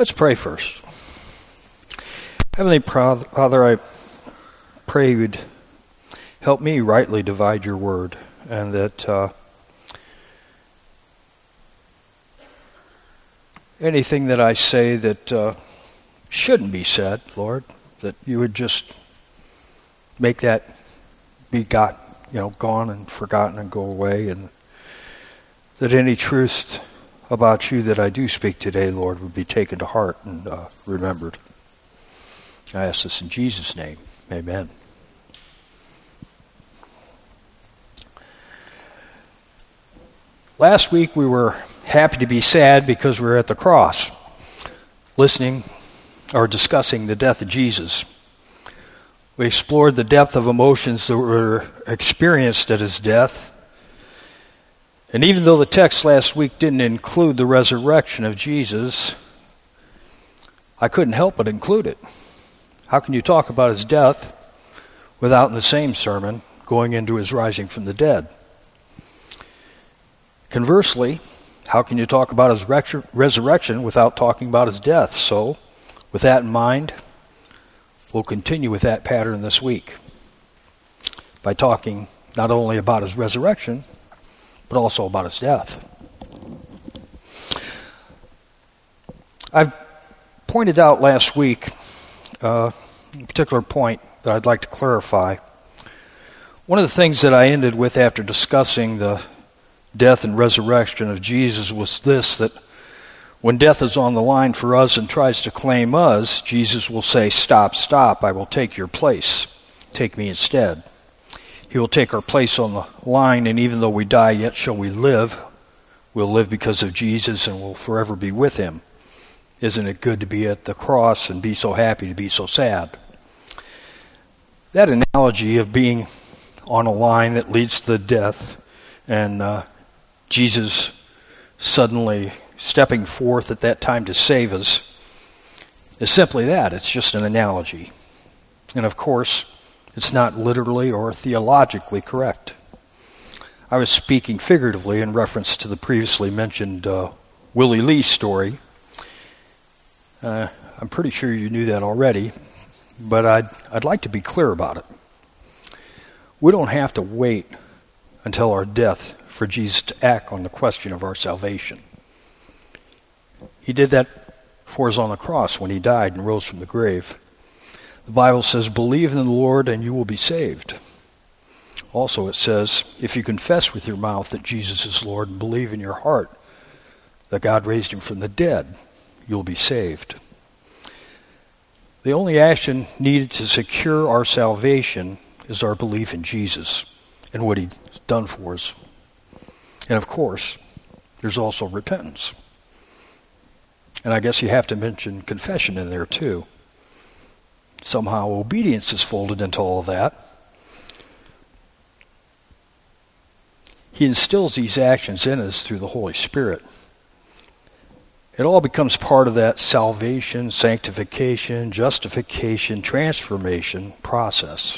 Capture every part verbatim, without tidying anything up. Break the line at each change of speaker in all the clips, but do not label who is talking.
Let's pray first. Heavenly Father, I pray you'd help me rightly divide your word, and that uh, anything that I say that uh, shouldn't be said, Lord, that you would just make that be got, you know, gone and forgotten and go away, and that any truth about you that I do speak today, Lord, would be taken to heart and uh, remembered. I ask this in Jesus' name. Amen. Last week we were happy to be sad because we were at the cross, listening or discussing the death of Jesus. We explored the depth of emotions that were experienced at his death. And even though the text last week didn't include the resurrection of Jesus, I couldn't help but include it. How can you talk about his death without in the same sermon going into his rising from the dead? Conversely, how can you talk about his re- resurrection without talking about his death? So, with that in mind, we'll continue with that pattern this week by talking not only about his resurrection, but also about his death. I've pointed out last week uh, a particular point that I'd like to clarify. One of the things that I ended with after discussing the death and resurrection of Jesus was this, that when death is on the line for us and tries to claim us, Jesus will say, "Stop, stop, I will take your place. Take me instead." He will take our place on the line, and even though we die, yet shall we live. We'll live because of Jesus, and we'll forever be with him. Isn't it good to be at the cross and be so happy to be so sad? That analogy of being on a line that leads to death, and uh, Jesus suddenly stepping forth at that time to save us, is simply that. It's just an analogy. And of course, it's not literally or theologically correct. I was speaking figuratively in reference to the previously mentioned uh, Willie Lee story. Uh, I'm pretty sure you knew that already, but I'd, I'd like to be clear about it. We don't have to wait until our death for Jesus to act on the question of our salvation. He did that for us on the cross when he died and rose from the grave. The Bible says, "Believe in the Lord and you will be saved." Also it says, if you confess with your mouth that Jesus is Lord and believe in your heart that God raised him from the dead, you'll be saved. The only action needed to secure our salvation is our belief in Jesus and what he's done for us. And of course, there's also repentance. And I guess you have to mention confession in there too. Somehow obedience is folded into all of that. He instills these actions in us through the Holy Spirit. It all becomes part of that salvation, sanctification, justification, transformation process.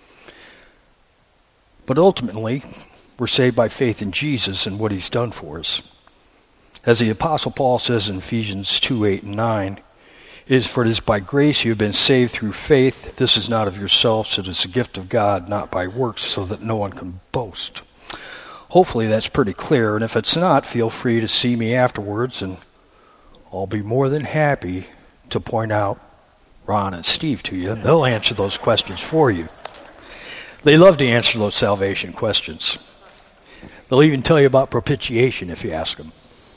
But ultimately, we're saved by faith in Jesus and what he's done for us. As the Apostle Paul says in Ephesians two, eight, and nine, "It is for it is by grace you have been saved through faith. This is not of yourselves, it is a gift of God, not by works, so that no one can boast." Hopefully that's pretty clear, and if it's not, feel free to see me afterwards, and I'll be more than happy to point out Ron and Steve to you. They'll answer those questions for you. They love to answer those salvation questions. They'll even tell you about propitiation if you ask them.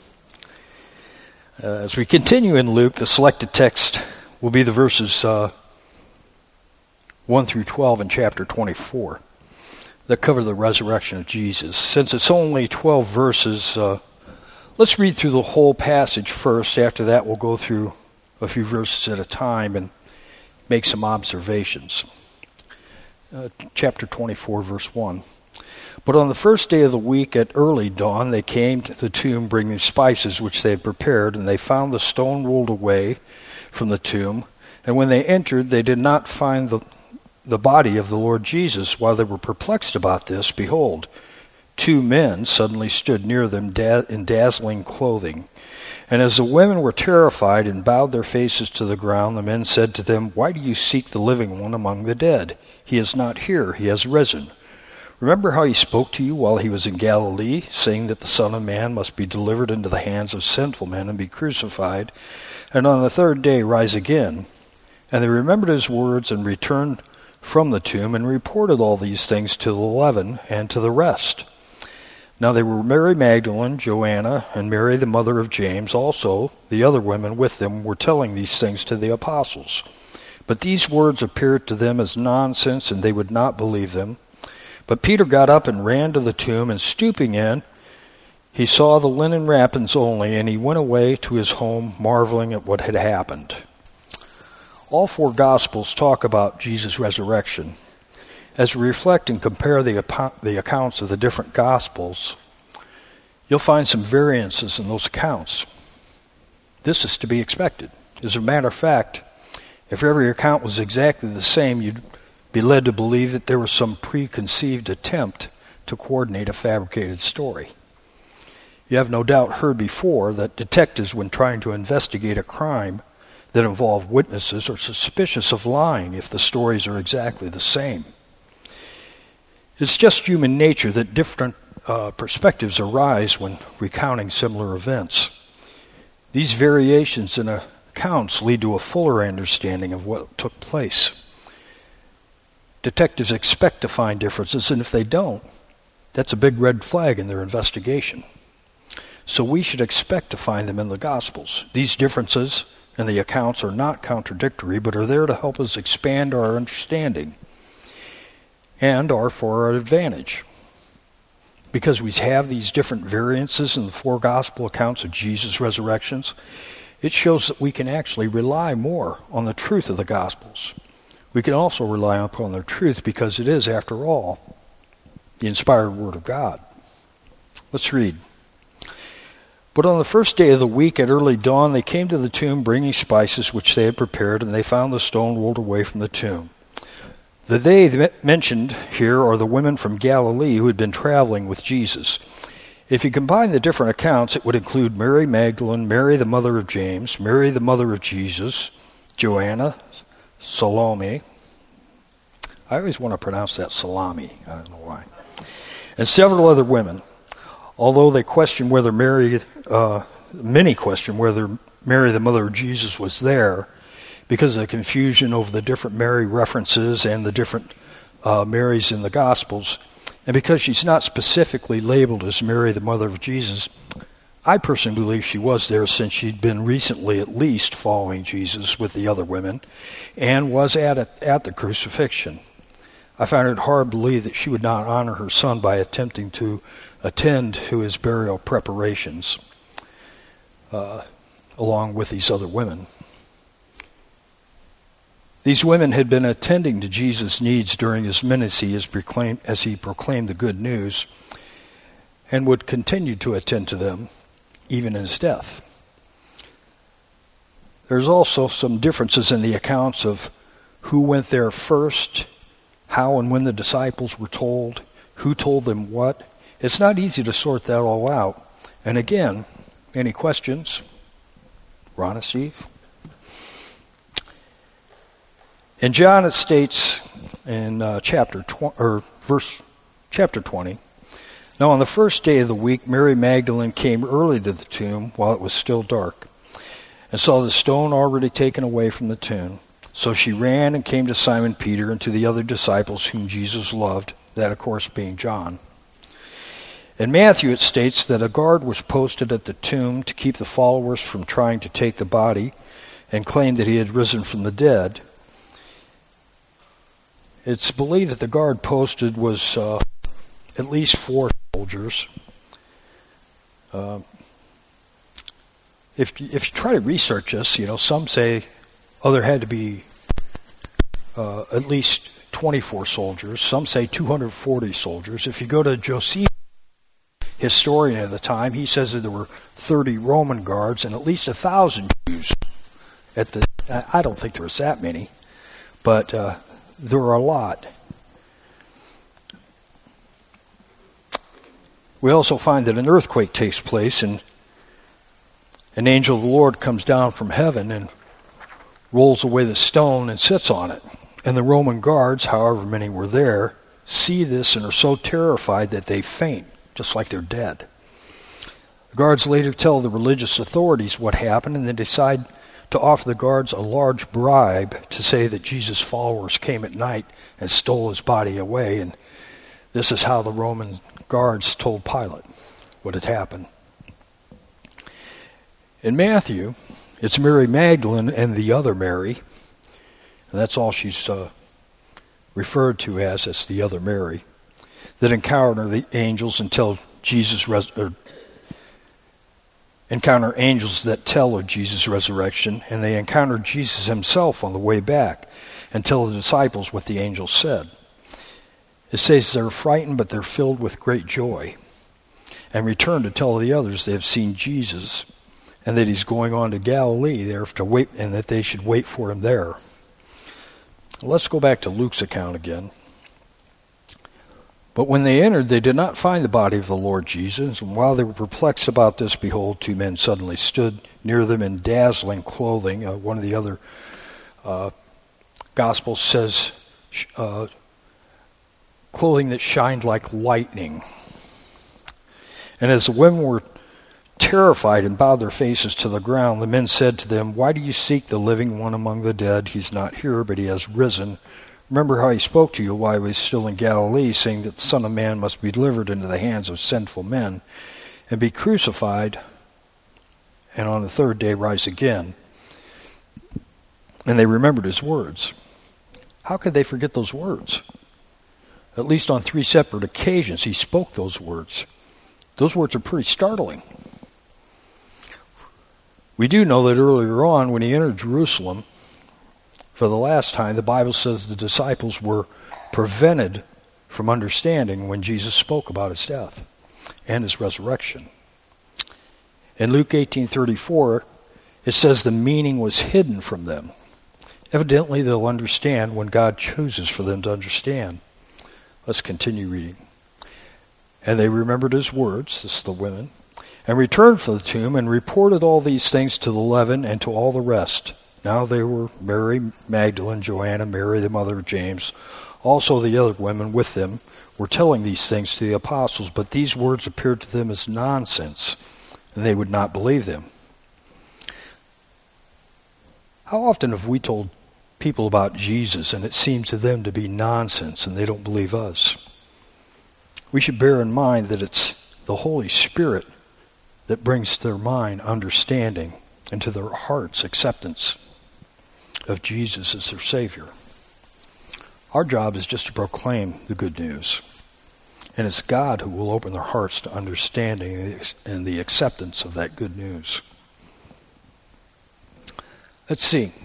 Uh, as we continue in Luke, the selected text will be the verses uh, one through twelve in chapter twenty-four that cover the resurrection of Jesus. Since it's only twelve verses, uh, let's read through the whole passage first. After that, we'll go through a few verses at a time and make some observations. Uh, chapter twenty-four, verse one. "But on the first day of the week at early dawn, they came to the tomb bringing spices which they had prepared, and they found the stone rolled away from the tomb. And when they entered, they did not find the, the body of the Lord Jesus. While they were perplexed about this, behold, two men suddenly stood near them da- in dazzling clothing. And as the women were terrified and bowed their faces to the ground, the men said to them, "Why do you seek the living one among the dead? He is not here, he has risen. Remember how he spoke to you while he was in Galilee, saying that the Son of Man must be delivered into the hands of sinful men and be crucified, and on the third day rise again." And they remembered his words and returned from the tomb and reported all these things to the eleven and to the rest. Now they were Mary Magdalene, Joanna, and Mary the mother of James. Also the other women with them were telling these things to the apostles. But these words appeared to them as nonsense, and they would not believe them. But Peter got up and ran to the tomb, and stooping in, he saw the linen wrappings only, and he went away to his home, marveling at what had happened. All four Gospels talk about Jesus' resurrection. As we reflect and compare the, the accounts of the different Gospels, you'll find some variances in those accounts. This is to be expected. As a matter of fact, if every account was exactly the same, you'd be led to believe that there was some preconceived attempt to coordinate a fabricated story. You have no doubt heard before that detectives, when trying to investigate a crime that involved witnesses, are suspicious of lying if the stories are exactly the same. It's just human nature that different uh, perspectives arise when recounting similar events. These variations in accounts lead to a fuller understanding of what took place. Detectives expect to find differences, and if they don't, that's a big red flag in their investigation. So we should expect to find them in the Gospels. These differences in the accounts are not contradictory, but are there to help us expand our understanding and are for our advantage. Because we have these different variances in the four Gospel accounts of Jesus' resurrections, it shows that we can actually rely more on the truth of the Gospels. We can also rely upon their truth because it is, after all, the inspired Word of God. Let's read. But on the first day of the week at early dawn, they came to the tomb bringing spices which they had prepared, and they found the stone rolled away from the tomb. The they mentioned here are the women from Galilee who had been traveling with Jesus. If you combine the different accounts, it would include Mary Magdalene, Mary the mother of James, Mary the mother of Jesus, Joanna, Salome. I always want to pronounce that salami. I don't know why. And several other women. Although they question whether Mary, uh, many question whether Mary the mother of Jesus was there, because of the confusion over the different Mary references and the different uh, Marys in the Gospels, and because she's not specifically labeled as Mary the mother of Jesus, I personally believe she was there since she'd been recently at least following Jesus with the other women and was at it, at the crucifixion. I find it hard to believe that she would not honor her son by attempting to attend to his burial preparations uh, along with these other women. These women had been attending to Jesus' needs during his ministry as, proclaimed, as he proclaimed the good news, and would continue to attend to them even in his death. There's also some differences in the accounts of who went there first, how and when the disciples were told, who told them what. It's not easy to sort that all out. And again, any questions? Ron and Steve? In John, it states in uh, chapter tw- or verse chapter twenty, "Now on the first day of the week, Mary Magdalene came early to the tomb while it was still dark, and saw the stone already taken away from the tomb. So she ran and came to Simon Peter and to the other disciples whom Jesus loved," that of course being John. In Matthew, it states that a guard was posted at the tomb to keep the followers from trying to take the body and claim that he had risen from the dead. It's believed that the guard posted was uh, at least four soldiers. Uh, if if you try to research this, you know, some say, oh, there had to be uh, at least twenty-four soldiers. Some say two hundred forty soldiers. If you go to Josephus, historian of the time, he says that there were thirty Roman guards and at least a thousand Jews. At the, I don't think there was that many, but uh, there were a lot. We also find that an earthquake takes place, and an angel of the Lord comes down from heaven and rolls away the stone and sits on it. And the Roman guards, however many were there, see this and are so terrified that they faint, just like they're dead. The guards later tell the religious authorities what happened, and they decide to offer the guards a large bribe to say that Jesus' followers came at night and stole his body away. And this is how the Roman guards told Pilate what had happened. In Matthew, it's Mary Magdalene and the other Mary, and that's all she's uh, referred to as, as the other Mary, that encounter the angels and tell Jesus res- or encounter angels that tell of Jesus' resurrection, and they encounter Jesus himself on the way back and tell the disciples what the angels said. It says they're frightened, but they're filled with great joy, and return to tell the others they have seen Jesus, and that he's going on to Galilee there to wait, and that they should wait for him there. Let's go back to Luke's account again. But when they entered, they did not find the body of the Lord Jesus. And while they were perplexed about this, behold, two men suddenly stood near them in dazzling clothing. Uh, one of the other uh, Gospels says uh, clothing that shined like lightning. And as the women were terrified and bowed their faces to the ground, the men said to them, "Why do you seek the living one among the dead? He's not here, but he has risen. Remember how he spoke to you while he was still in Galilee, saying that the Son of Man must be delivered into the hands of sinful men and be crucified, and on the third day rise again." And they remembered his words. How could they forget those words? At least on three separate occasions he spoke those words. Those words are pretty startling. We do know that earlier on, when he entered Jerusalem for the last time, the Bible says the disciples were prevented from understanding when Jesus spoke about his death and his resurrection. In Luke eighteen thirty-four, it says the meaning was hidden from them. Evidently, they'll understand when God chooses for them to understand. Let's continue reading. And they remembered his words, this is the women, and returned from the tomb and reported all these things to the eleven and to all the rest. Now they were Mary Magdalene, Joanna, Mary the mother of James. Also the other women with them were telling these things to the apostles, but these words appeared to them as nonsense, and they would not believe them. How often have we told people about Jesus, and it seems to them to be nonsense, and they don't believe us? We should bear in mind that it's the Holy Spirit that brings to their mind understanding and to their hearts acceptance of Jesus as their Savior. Our job is just to proclaim the good news. And it's God who will open their hearts to understanding and the acceptance of that good news. Let's see.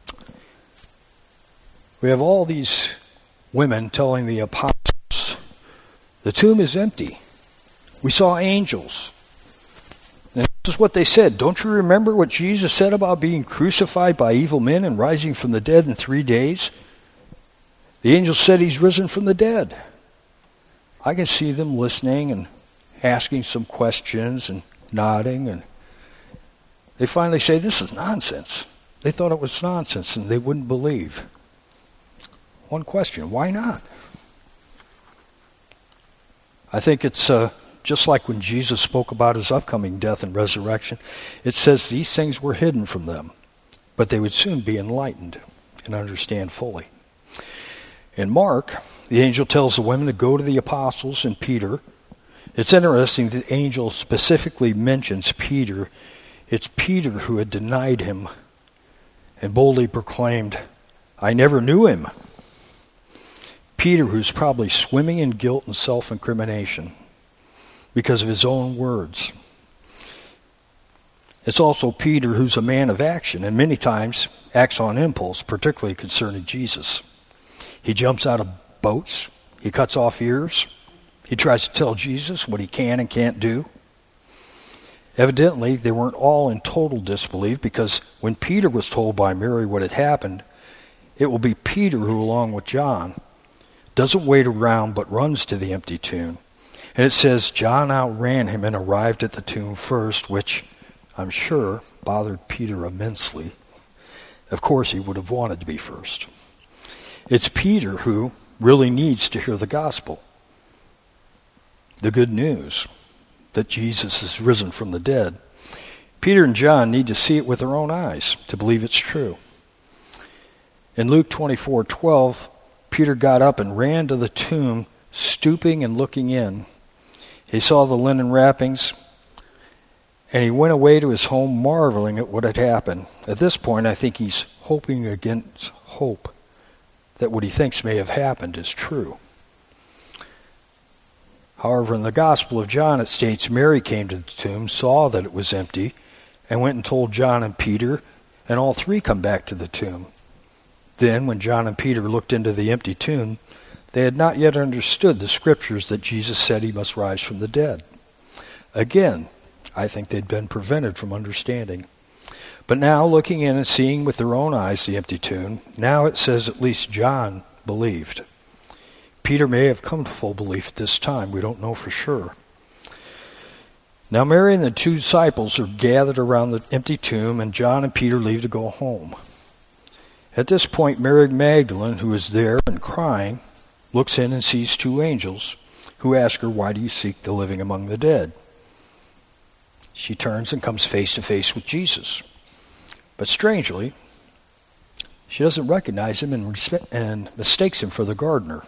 We have all these women telling the apostles, the tomb is empty. We saw angels. And this is what they said. Don't you remember what Jesus said about being crucified by evil men and rising from the dead in three days? The angel said he's risen from the dead. I can see them listening and asking some questions and nodding, and they finally say, this is nonsense. They thought it was nonsense and they wouldn't believe. One question, why not? I think it's uh, just like when Jesus spoke about his upcoming death and resurrection. It says these things were hidden from them, but they would soon be enlightened and understand fully. In Mark, the angel tells the women to go to the apostles and Peter. It's interesting that the angel specifically mentions Peter. It's Peter who had denied him and boldly proclaimed, I never knew him. Peter, who's probably swimming in guilt and self-incrimination because of his own words. It's also Peter who's a man of action and many times acts on impulse, particularly concerning Jesus. He jumps out of boats. He cuts off ears. He tries to tell Jesus what he can and can't do. Evidently, they weren't all in total disbelief, because when Peter was told by Mary what had happened, it will be Peter who, along with John, doesn't wait around but runs to the empty tomb. And it says John outran him and arrived at the tomb first, which I'm sure bothered Peter immensely. Of course, he would have wanted to be first. It's Peter who really needs to hear the gospel, the good news that Jesus is risen from the dead. Peter and John need to see it with their own eyes to believe it's true. In Luke twenty-four twelve, Peter got up and ran to the tomb, stooping and looking in. He saw the linen wrappings, and he went away to his home marveling at what had happened. At this point, I think he's hoping against hope that what he thinks may have happened is true. However, in the Gospel of John, it states Mary came to the tomb, saw that it was empty, and went and told John and Peter, and all three come back to the tomb. Then, when John and Peter looked into the empty tomb, they had not yet understood the scriptures that Jesus said he must rise from the dead. Again, I think they'd been prevented from understanding. But now, looking in and seeing with their own eyes the empty tomb, now it says at least John believed. Peter may have come to full belief at this time. We don't know for sure. Now Mary and the two disciples are gathered around the empty tomb, and John and Peter leave to go home. At this point, Mary Magdalene, who is there and crying, looks in and sees two angels who ask her, "Why do you seek the living among the dead?" She turns and comes face to face with Jesus. But strangely, she doesn't recognize him and, respe- and mistakes him for the gardener.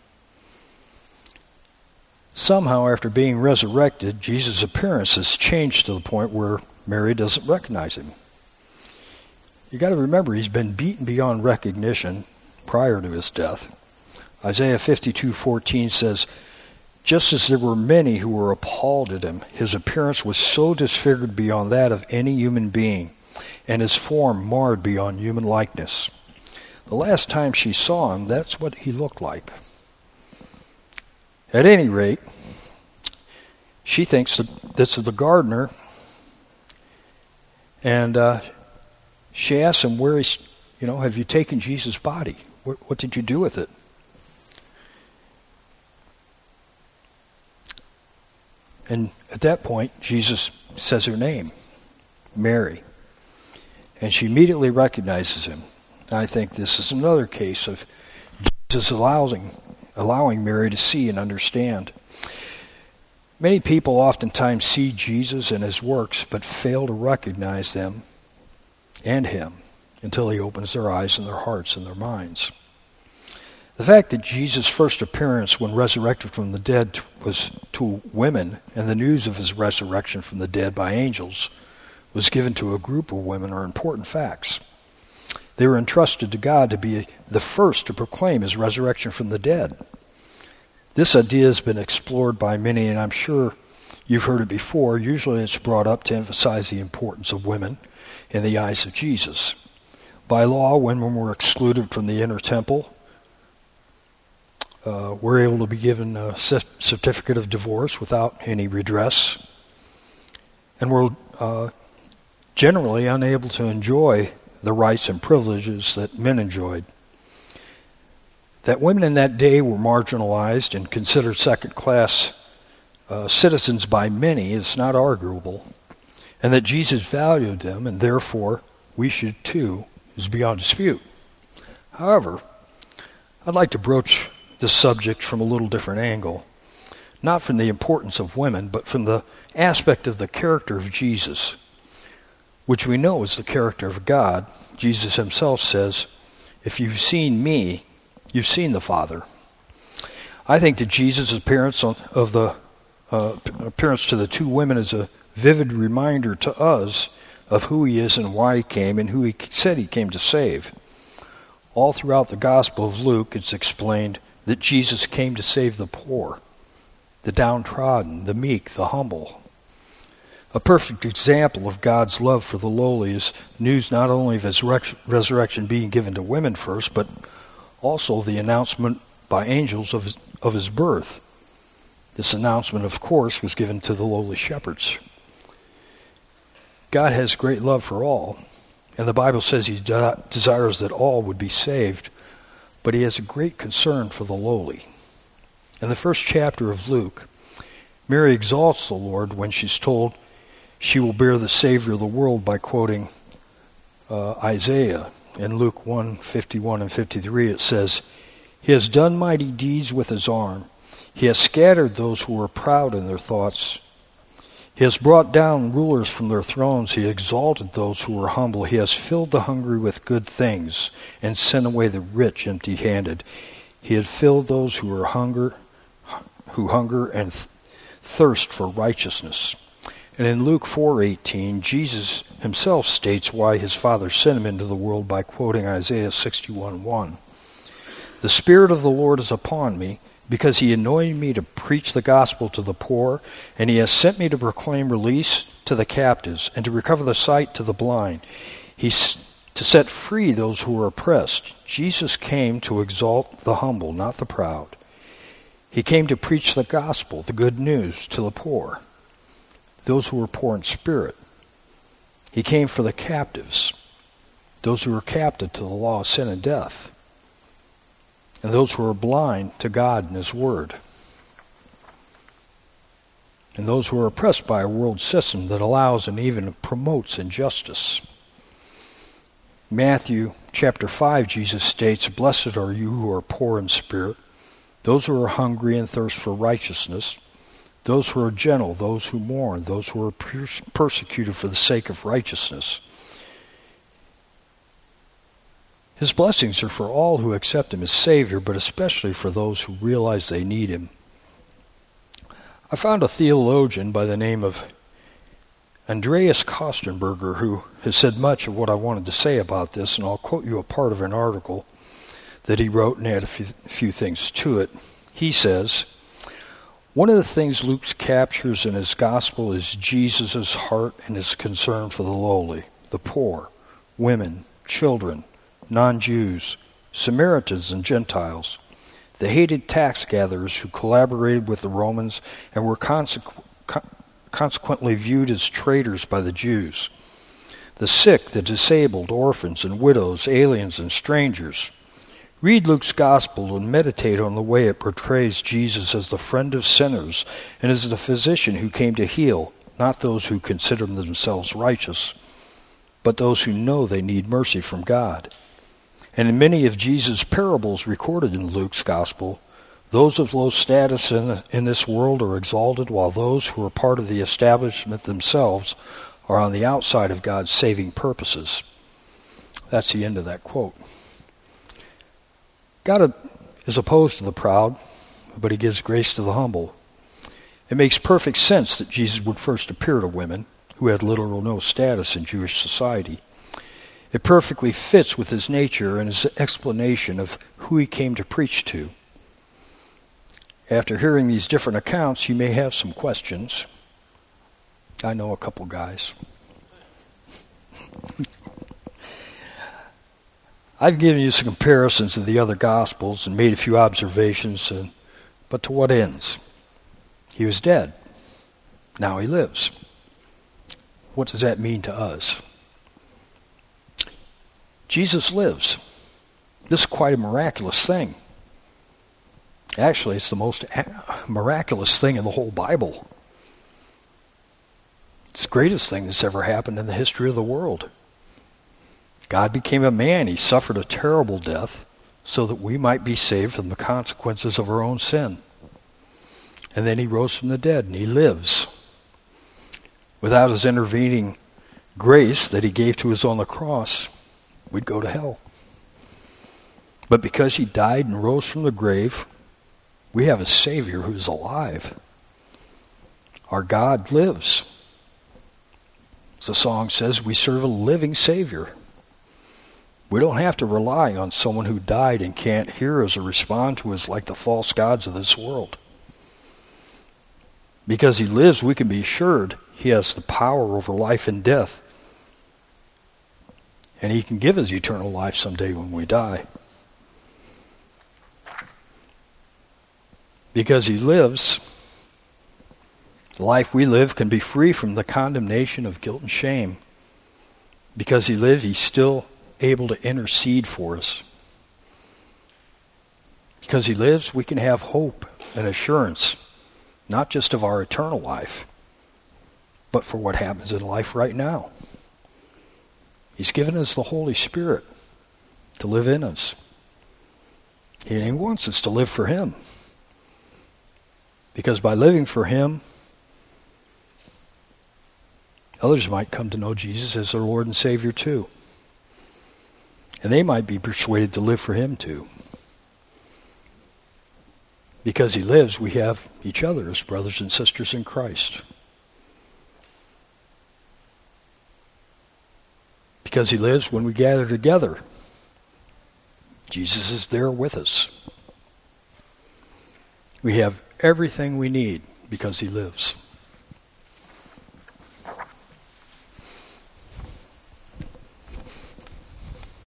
Somehow, after being resurrected, Jesus' appearance has changed to the point where Mary doesn't recognize him. You got to remember, he's been beaten beyond recognition prior to his death. Isaiah fifty-two fourteen says, "Just as there were many who were appalled at him, his appearance was so disfigured beyond that of any human being, and his form marred beyond human likeness." The last time she saw him, that's what he looked like. At any rate, she thinks that this is the gardener, and uh, she asks him, "Where is, you know, have you taken Jesus' body? What, what did you do with it?" And at that point, Jesus says her name, Mary. And she immediately recognizes him. I think this is another case of Jesus allowing, allowing Mary to see and understand. Many people oftentimes see Jesus and his works, but fail to recognize them and him until he opens their eyes and their hearts and their minds. The fact that Jesus' first appearance when resurrected from the dead was to women, and the news of his resurrection from the dead by angels was given to a group of women are important facts. They were entrusted to God to be the first to proclaim his resurrection from the dead. This idea has been explored by many, and I'm sure you've heard it before. Usually it's brought up to emphasize the importance of women in the eyes of Jesus. By law, women were excluded from the inner temple. Uh, were able to be given a certificate of divorce without any redress, and were uh, generally unable to enjoy the rights and privileges that men enjoyed. That women in that day were marginalized and considered second-class uh, citizens by many is not arguable, and that Jesus valued them, and therefore we should too, is beyond dispute. However, I'd like to broach this subject from a little different angle, not from the importance of women, but from the aspect of the character of Jesus, which we know is the character of God. Jesus himself says, "If you've seen me, you've seen the Father." I think that Jesus' appearance on, of the uh, appearance to the two women is a vivid reminder to us of who he is and why he came and who he said he came to save. All throughout the Gospel of Luke, it's explained that Jesus came to save the poor, the downtrodden, the meek, the humble. A perfect example of God's love for the lowly is news not only of his resurrection being given to women first, but also the announcement by angels of his, of his birth. This announcement, of course, was given to the lowly shepherds. God has great love for all, and the Bible says he de- desires that all would be saved, but he has a great concern for the lowly. In the first chapter of Luke, Mary exalts the Lord when she's told she will bear the Savior of the world by quoting uh, Isaiah. In Luke one, fifty-one and fifty-three it says, "He has done mighty deeds with his arm. He has scattered those who were proud in their thoughts. He has brought down rulers from their thrones. He exalted those who were humble. He has filled the hungry with good things and sent away the rich empty-handed. He had filled those who were hunger, who hunger and th- thirst for righteousness." And in Luke four eighteen, Jesus himself states why his Father sent him into the world by quoting Isaiah sixty-one one. "The Spirit of the Lord is upon me, because he anointed me to preach the gospel to the poor, and he has sent me to proclaim release to the captives, and to recover the sight to the blind, He's to set free those who are oppressed." Jesus came to exalt the humble, not the proud. He came to preach the gospel, the good news, to the poor, those who were poor in spirit. He came for the captives, those who were captive to the law of sin and death, and those who are blind to God and his word, and those who are oppressed by a world system that allows and even promotes injustice. Matthew chapter five, Jesus states, "Blessed are you who are poor in spirit, those who are hungry and thirst for righteousness, those who are gentle, those who mourn, those who are pers- persecuted for the sake of righteousness." His blessings are for all who accept him as Savior, but especially for those who realize they need him. I found a theologian by the name of Andreas Kostenberger who has said much of what I wanted to say about this, and I'll quote you a part of an article that he wrote and add a few, few things to it. He says, "One of the things Luke captures in his gospel is Jesus' heart and his concern for the lowly, the poor, women, children, non-Jews, Samaritans and Gentiles, the hated tax gatherers who collaborated with the Romans and were consequ- con- consequently viewed as traitors by the Jews, the sick, the disabled, orphans and widows, aliens and strangers. Read Luke's gospel and meditate on the way it portrays Jesus as the friend of sinners and as the physician who came to heal, not those who consider themselves righteous, but those who know they need mercy from God. And in many of Jesus' parables recorded in Luke's gospel, those of low status in, in this world are exalted, while those who are part of the establishment themselves are on the outside of God's saving purposes." That's the end of that quote. God is opposed to the proud, but he gives grace to the humble. It makes perfect sense that Jesus would first appear to women who had little or no status in Jewish society. It perfectly fits with his nature and his explanation of who he came to preach to. After hearing these different accounts, you may have some questions. I know a couple guys. I've given you some comparisons of the other Gospels and made a few observations, and, but to what ends? He was dead. Now he lives. What does that mean to us? Jesus lives. This is quite a miraculous thing. Actually, it's the most miraculous thing in the whole Bible. It's the greatest thing that's ever happened in the history of the world. God became a man. He suffered a terrible death so that we might be saved from the consequences of our own sin. And then he rose from the dead, and he lives. Without his intervening grace that he gave to us on the cross, we'd go to hell. But because he died and rose from the grave, we have a Savior who is alive. Our God lives. As the song says, we serve a living Savior. We don't have to rely on someone who died and can't hear us or respond to us like the false gods of this world. Because he lives, we can be assured he has the power over life and death. And he can give us eternal life someday when we die. Because he lives, the life we live can be free from the condemnation of guilt and shame. Because he lives, he's still able to intercede for us. Because he lives, we can have hope and assurance not just of our eternal life, but for what happens in life right now. He's given us the Holy Spirit to live in us. And he wants us to live for him. Because by living for him, others might come to know Jesus as their Lord and Savior too. And they might be persuaded to live for him too. Because he lives, we have each other as brothers and sisters in Christ. Because he lives, when we gather together, Jesus is there with us. We have everything we need because he lives.